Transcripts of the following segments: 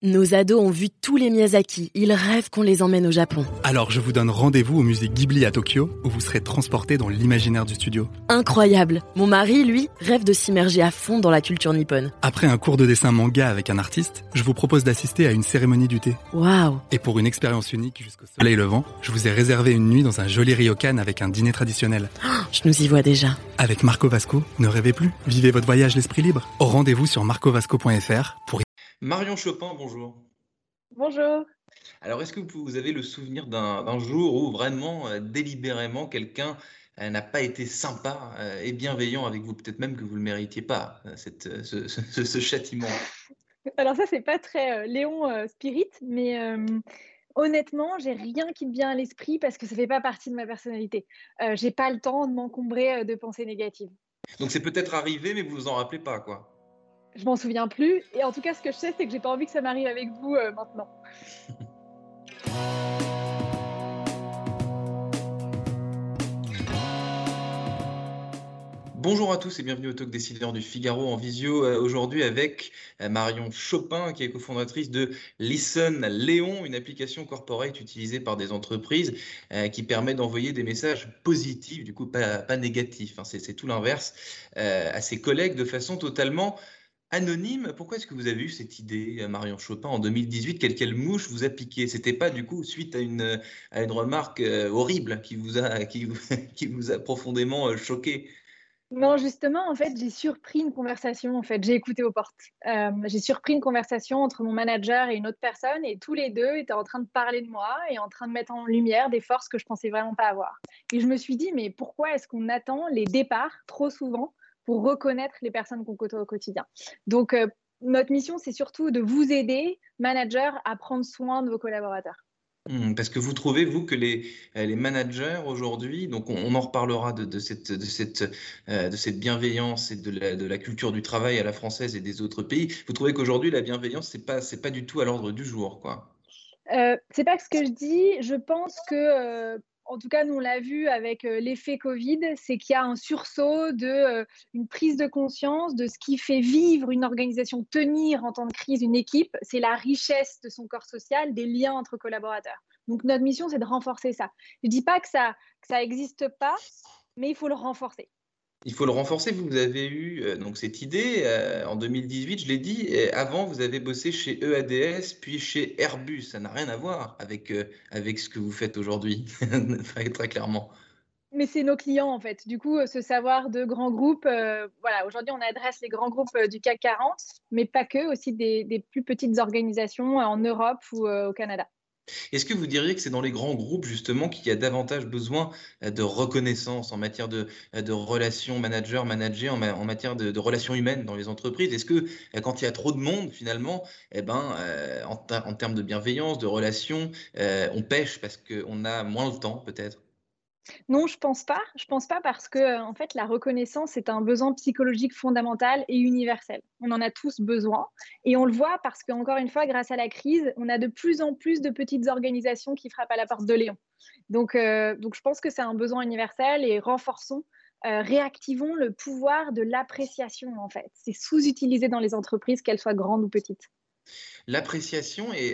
Nos ados ont vu tous les Miyazaki. Ils rêvent qu'on les emmène au Japon. Alors je vous donne rendez-vous au musée Ghibli à Tokyo, où vous serez transportés dans l'imaginaire du studio. Incroyable. Mon mari, lui, rêve de s'immerger à fond dans la culture nippone. Après un cours de dessin manga avec un artiste, je vous propose d'assister à une cérémonie du thé. Waouh. Et pour une expérience unique jusqu'au soleil levant, je vous ai réservé une nuit dans un joli ryokan avec un dîner traditionnel. Je nous y vois déjà. Avec Marco Vasco, ne rêvez plus, vivez votre voyage l'esprit libre. Au rendez-vous sur marcovasco.fr pour... Marion Chopin, bonjour. Bonjour. Alors, est-ce que vous avez le souvenir d'un jour où vraiment, délibérément, quelqu'un n'a pas été sympa et bienveillant avec vous? Peut-être même que vous ne le méritiez pas, ce châtiment. Alors ça, c'est pas très Léon Spirit, mais honnêtement, j'ai rien qui me vient à l'esprit parce que ça fait pas partie de ma personnalité. J'ai pas le temps de m'encombrer de pensées négatives. Donc, c'est peut-être arrivé, mais vous vous en rappelez pas, quoi. Je m'en souviens plus. Et en tout cas, ce que je sais, c'est que j'ai pas envie que ça m'arrive avec vous maintenant. Bonjour à tous et bienvenue au Talk Décideur du Figaro en visio aujourd'hui avec Marion Chopin qui est cofondatrice de Listen Léon, une application corporate utilisée par des entreprises qui permet d'envoyer des messages positifs, du coup pas négatifs, hein, c'est tout l'inverse, à ses collègues de façon totalement anonyme. Pourquoi est-ce que vous avez eu cette idée, Marion Chopin, en 2018? Quelle mouche vous a piqué? C'était pas du coup suite à une remarque horrible qui vous a profondément choqué? Non, justement, en fait, j'ai surpris une conversation. En fait, j'ai écouté aux portes. J'ai surpris une conversation entre mon manager et une autre personne, et tous les deux étaient en train de parler de moi et en train de mettre en lumière des forces que je pensais vraiment pas avoir. Et je me suis dit, mais pourquoi est-ce qu'on attend les départs trop souvent pour reconnaître les personnes qu'on côtoie au quotidien? Donc, notre mission, c'est surtout de vous aider, manager, à prendre soin de vos collaborateurs. Parce que vous trouvez, vous, que les managers aujourd'hui, donc on en reparlera de cette bienveillance et de la culture du travail à la française et des autres pays, vous trouvez qu'aujourd'hui, la bienveillance, c'est pas du tout à l'ordre du jour, quoi? C'est pas ce que je dis. Je pense que, en tout cas, nous, on l'a vu avec l'effet Covid, c'est qu'il y a un sursaut une prise de conscience de ce qui fait vivre une organisation, tenir en temps de crise une équipe, c'est la richesse de son corps social, des liens entre collaborateurs. Donc, notre mission, c'est de renforcer ça. Je dis pas que ça existe pas, mais il faut le renforcer. Il faut le renforcer. Vous avez eu donc cette idée en 2018, je l'ai dit. Et avant, vous avez bossé chez EADS, puis chez Airbus. Ça n'a rien à voir avec ce que vous faites aujourd'hui, très clairement. Mais c'est nos clients, en fait. Du coup, ce savoir de grands groupes, voilà, aujourd'hui, on adresse les grands groupes du CAC 40, mais pas que, aussi des plus petites organisations en Europe ou au Canada. Est-ce que vous diriez que c'est dans les grands groupes justement qu'il y a davantage besoin de reconnaissance en matière de relations manager-managé, en matière de relations humaines dans les entreprises? Est-ce que quand il y a trop de monde finalement, eh ben, en termes de bienveillance, de relations, on pêche parce qu'on a moins le temps peut-être? Non, je pense pas. Je pense pas parce que, en fait, la reconnaissance est un besoin psychologique fondamental et universel. On en a tous besoin et on le voit parce qu'encore une fois, grâce à la crise, on a de plus en plus de petites organisations qui frappent à la porte de Léon. Donc je pense que c'est un besoin universel et renforçons, réactivons le pouvoir de l'appréciation, en fait. C'est sous-utilisé dans les entreprises, qu'elles soient grandes ou petites. L'appréciation et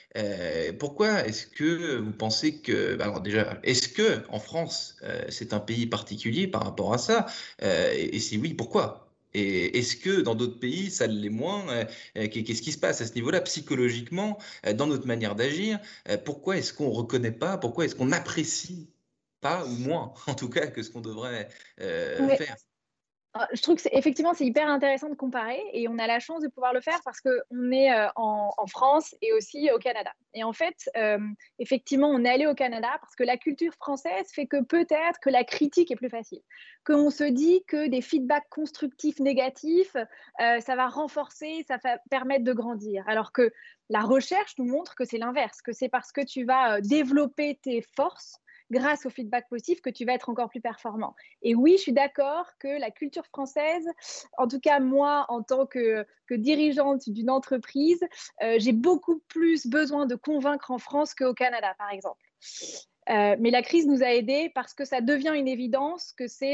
pourquoi est-ce que vous pensez que bah, alors déjà, est-ce que en France, c'est un pays particulier par rapport à ça? Et si oui, pourquoi? Et est-ce que dans d'autres pays, ça l'est moins? Qu'est-ce qui se passe à ce niveau-là psychologiquement, dans notre manière d'agir? Pourquoi est-ce qu'on reconnaît pas? Pourquoi est-ce qu'on n'apprécie pas ou moins, en tout cas, que ce qu'on devrait Ouais. faire? Je trouve que effectivement, c'est hyper intéressant de comparer et on a la chance de pouvoir le faire parce qu'on est en France et aussi au Canada. Et en fait, effectivement, on est allé au Canada parce que la culture française fait que peut-être que la critique est plus facile, qu'on se dit que des feedbacks constructifs négatifs, ça va renforcer, ça va permettre de grandir. Alors que la recherche nous montre que c'est l'inverse, que c'est parce que tu vas développer tes forces grâce au feedback positif que tu vas être encore plus performant. Et oui, je suis d'accord que la culture française, en tout cas moi, en tant que dirigeante d'une entreprise, j'ai beaucoup plus besoin de convaincre en France qu'au Canada, par exemple. Mais la crise nous a aidés parce que ça devient une évidence que c'est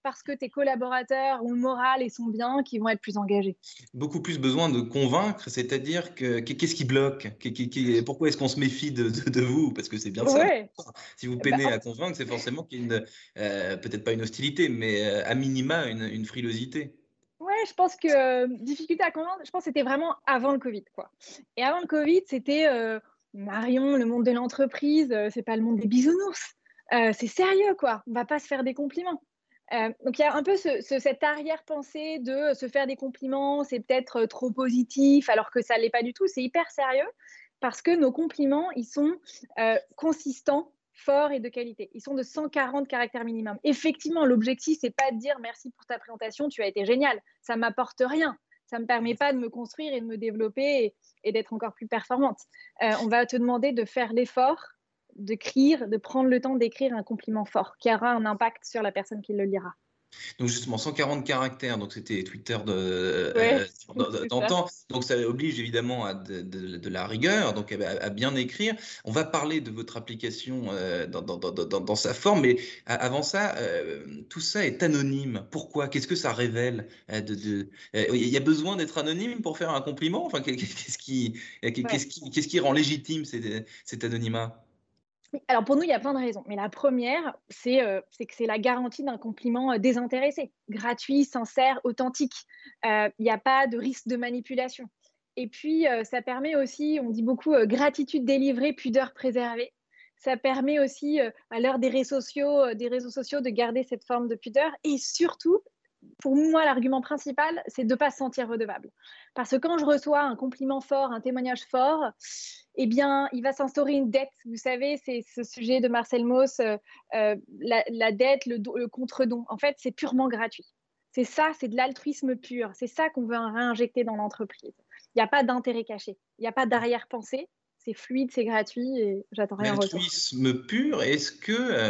parce que tes collaborateurs ont le moral et sont bien qui vont être plus engagés. Beaucoup plus besoin de convaincre, c'est-à-dire qu'est-ce qui bloque? Pourquoi est-ce qu'on se méfie de vous? Parce que c'est bien ça. Ouais. Si vous Bah, peinez à convaincre, c'est forcément qu'il y a peut-être pas une hostilité, mais à minima une frilosité. ouais, je pense que difficulté à convaincre, je pense que c'était vraiment avant le Covid, quoi. Et avant le Covid, c'était Marion, le monde de l'entreprise, c'est pas le monde des bisounours. C'est sérieux, quoi. On va pas se faire des compliments. Donc il y a un peu cette arrière-pensée de se faire des compliments, c'est peut-être trop positif, alors que ça l'est pas du tout. C'est hyper sérieux parce que nos compliments, ils sont consistants, forts et de qualité. Ils sont de 140 caractères minimum. Effectivement, l'objectif, c'est pas de dire merci pour ta présentation, tu as été génial. Ça m'apporte rien. Ça me permet pas de me construire et de me développer et d'être encore plus performante. On va te demander de faire l'effort d'écrire, de prendre le temps d'écrire un compliment fort qui aura un impact sur la personne qui le lira. Donc justement, 140 caractères, donc c'était Twitter Ouais, c'est ça. d'antan. Donc ça oblige évidemment à de la rigueur, donc à bien écrire. On va parler de votre application dans sa forme, mais avant ça, tout ça est anonyme. Pourquoi? Qu'est-ce que ça révèle? Il y a besoin d'être anonyme pour faire un compliment? Enfin, Ouais. qu'est-ce qui rend légitime cet anonymat? Alors pour nous, il y a plein de raisons. Mais la première, c'est que c'est la garantie d'un compliment désintéressé, gratuit, sincère, authentique. Il n'y a pas de risque de manipulation. Et puis, ça permet aussi, on dit beaucoup, gratitude délivrée, pudeur préservée. Ça permet aussi, à l'heure des réseaux sociaux, de garder cette forme de pudeur. Et surtout, pour moi, l'argument principal, c'est de ne pas se sentir redevable. Parce que quand je reçois un compliment fort, un témoignage fort, eh bien, il va s'instaurer une dette. Vous savez, c'est ce sujet de Marcel Mauss, la dette, le contre-don. En fait, c'est purement gratuit. C'est ça, c'est de l'altruisme pur. C'est ça qu'on veut réinjecter dans l'entreprise. Il n'y a pas d'intérêt caché. Il n'y a pas d'arrière-pensée. C'est fluide, c'est gratuit et j'attends rien en retour. L'altruisme pur, est-ce que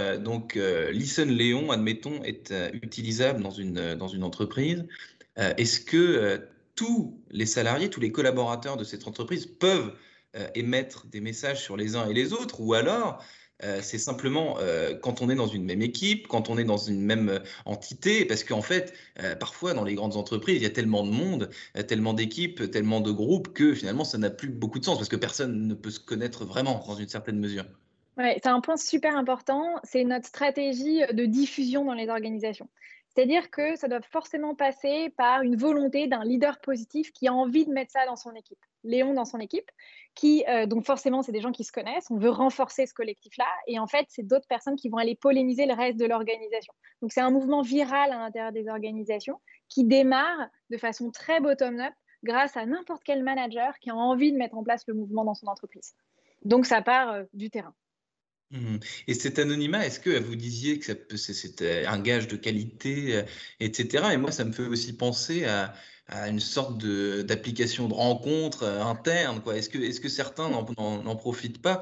Listen Léon, admettons, est utilisable dans une entreprise? Est-ce que tous les salariés, tous les collaborateurs de cette entreprise peuvent émettre des messages sur les uns et les autres? Ou alors, c'est simplement quand on est dans une même équipe, quand on est dans une même entité, parce qu'en fait, parfois dans les grandes entreprises, il y a tellement de monde, tellement d'équipes, tellement de groupes que finalement, ça n'a plus beaucoup de sens, parce que personne ne peut se connaître vraiment dans une certaine mesure. Ouais, c'est un point super important, c'est notre stratégie de diffusion dans les organisations. C'est-à-dire que ça doit forcément passer par une volonté d'un leader positif qui a envie de mettre ça dans son équipe. Léon dans son équipe, donc forcément, c'est des gens qui se connaissent, on veut renforcer ce collectif-là, et en fait, c'est d'autres personnes qui vont aller polémiser le reste de l'organisation. Donc c'est un mouvement viral à l'intérieur des organisations qui démarre de façon très bottom-up grâce à n'importe quel manager qui a envie de mettre en place le mouvement dans son entreprise. Donc ça part du terrain. Mhm. Et cet anonymat, est-ce que vous disiez que c'était un gage de qualité, etc. Et moi, ça me fait aussi penser à une sorte d'application de rencontre interne, quoi. Est-ce que certains n'en profitent pas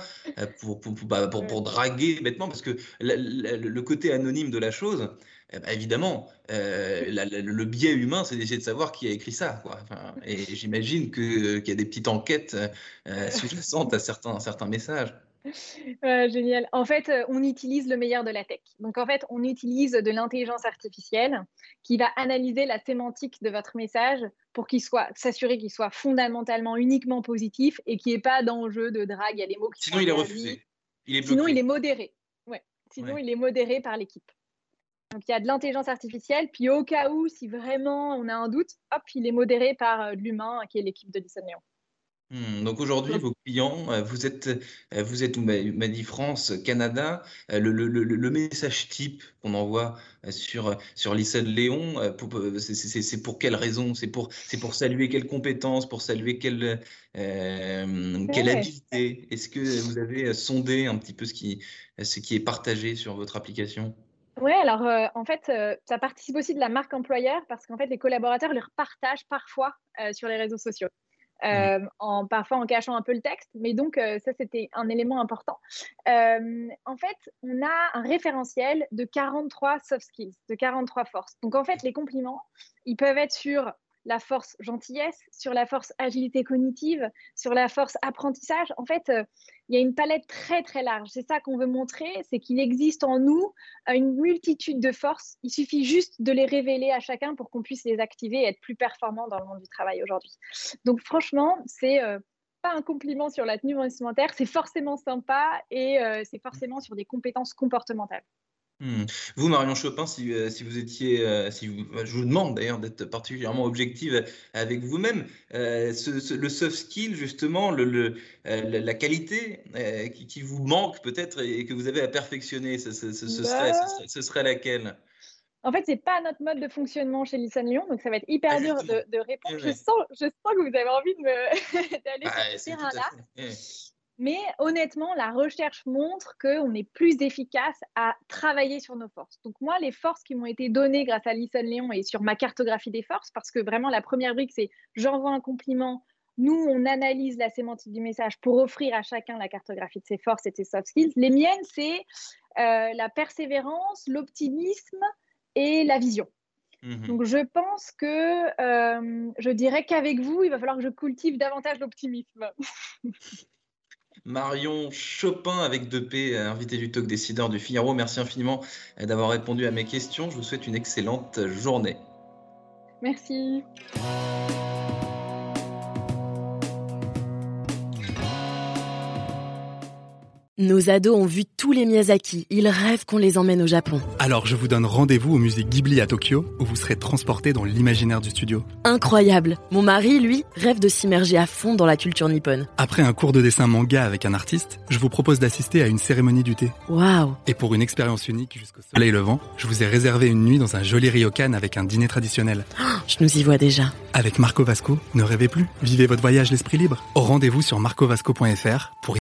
pour draguer bêtement? Parce que le côté anonyme de la chose, évidemment, le biais humain, c'est d'essayer de savoir qui a écrit ça, quoi. Enfin, et j'imagine qu'il y a des petites enquêtes sous-jacentes à certains messages. Génial. En fait, on utilise le meilleur de la tech. Donc, en fait, on utilise de l'intelligence artificielle qui va analyser la sémantique de votre message pour s'assurer qu'il soit fondamentalement uniquement positif et qu'il n'y ait pas d'enjeu de drague. Il y a des mots qui sont Sinon, il est interdits. refusé. Il est Sinon, il bloqué. est modéré. Ouais. Sinon, Ouais. il est modéré par l'équipe. Donc, il y a de l'intelligence artificielle. Puis, au cas où, si vraiment on a un doute, hop, il est modéré par l'humain qui est l'équipe de Disney. Donc aujourd'hui, vos clients, vous êtes Manifrance Canada. Le message type qu'on envoie sur Listen Léon, c'est pour quelle raison? C'est pour saluer quelle compétence, pour saluer quelle Ouais. habileté? Est-ce que vous avez sondé un petit peu ce qui est partagé sur votre application? Ouais, alors en fait, ça participe aussi de la marque employeur parce qu'en fait, les collaborateurs leur partagent parfois sur les réseaux sociaux, Hmm. parfois en cachant un peu le texte. Mais donc, ça, c'était un élément important. En fait, on a un référentiel de 43 soft skills, de 43 forces. Donc, en fait, les compliments, ils peuvent être sur la force gentillesse, sur la force agilité cognitive, sur la force apprentissage. En fait, il y a une palette très, très large. C'est ça qu'on veut montrer, c'est qu'il existe en nous une multitude de forces. Il suffit juste de les révéler à chacun pour qu'on puisse les activer et être plus performant dans le monde du travail aujourd'hui. Donc franchement, c'est pas un compliment sur la tenue vestimentaire, c'est forcément sympa et c'est forcément sur des compétences comportementales. Vous, Marion Chopin, si vous étiez, je vous demande d'ailleurs d'être particulièrement objective avec vous-même, le soft skill justement, la qualité qui vous manque peut-être et que vous avez à perfectionner, ce serait laquelle? En fait, c'est pas notre mode de fonctionnement chez Listen Lyon, donc ça va être hyper dur de répondre. Je sens que vous avez envie d'aller sur ce terrain-là. Mais honnêtement, la recherche montre qu'on est plus efficace à travailler sur nos forces. Donc moi, les forces qui m'ont été données grâce à Listen Lyon et sur ma cartographie des forces, parce que vraiment la première brique, c'est j'envoie un compliment, nous, on analyse la sémantique du message pour offrir à chacun la cartographie de ses forces et de ses soft skills. Les miennes, c'est la persévérance, l'optimisme et la vision. Donc je pense que je dirais qu'avec vous, il va falloir que je cultive davantage l'optimisme. Marion Chopin avec 2P, invité du Talk Décideur du Figaro. Merci infiniment d'avoir répondu à mes questions. Je vous souhaite une excellente journée. Merci. Nos ados ont vu tous les Miyazaki. Ils rêvent qu'on les emmène au Japon. Alors je vous donne rendez-vous au musée Ghibli à Tokyo, où vous serez transportés dans l'imaginaire du studio. Incroyable. Mon mari, lui, rêve de s'immerger à fond dans la culture nippone. Après un cours de dessin manga avec un artiste, je vous propose d'assister à une cérémonie du thé. Waouh. Et pour une expérience unique jusqu'au soleil levant, je vous ai réservé une nuit dans un joli ryokan avec un dîner traditionnel. Je nous y vois déjà. Avec Marco Vasco, ne rêvez plus, vivez votre voyage l'esprit libre. Au rendez-vous sur marcovasco.fr pour